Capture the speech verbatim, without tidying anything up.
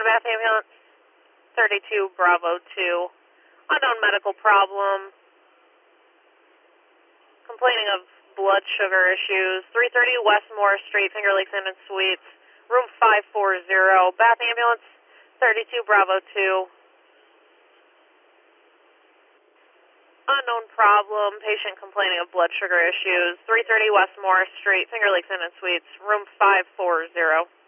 Bath Ambulance, thirty-two Bravo two. Unknown medical problem. Complaining of blood sugar issues. three thirty Westmore Street, Finger Lakes Inn and Suites. Room five forty. Bath Ambulance, thirty-two Bravo two. Unknown problem. Patient complaining of blood sugar issues. three thirty Westmore Street, Finger Lakes Inn and Suites. Room five forty.